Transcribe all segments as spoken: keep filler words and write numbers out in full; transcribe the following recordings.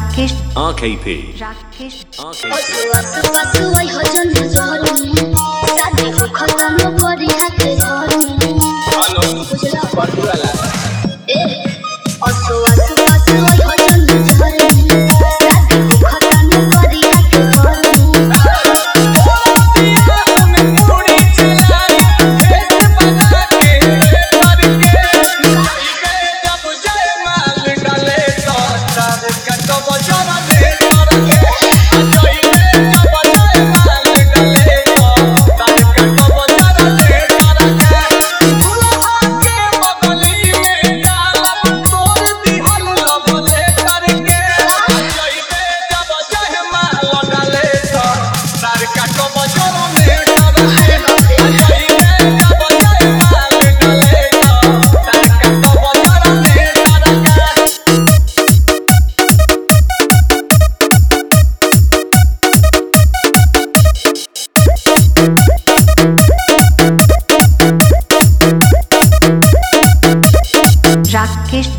Rakesh R K P Rakesh R K P Rakesh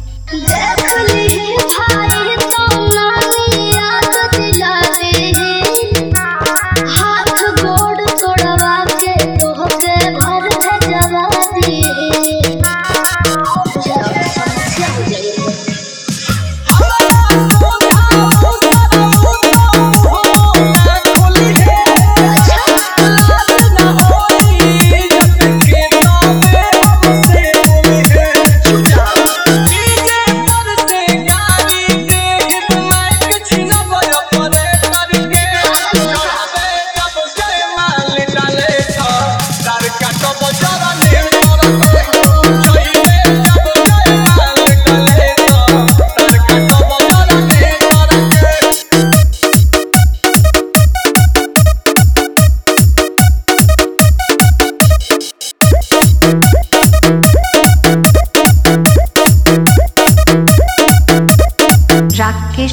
Rakesh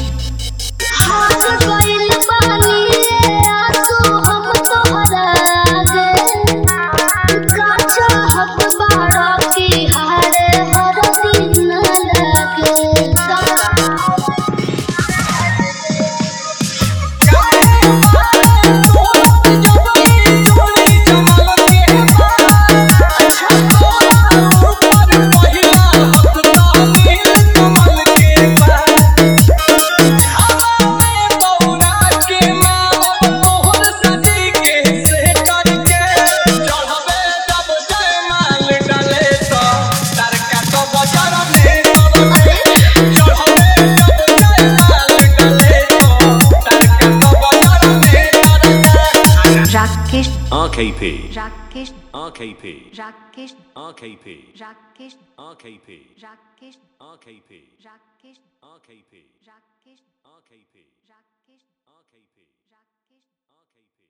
Rakesh R K P Rakesh R K P Rakesh R K P Rakesh R K P Rakesh R K P Rakesh R K P Rakesh R K P Rakesh R K P Rakesh R K P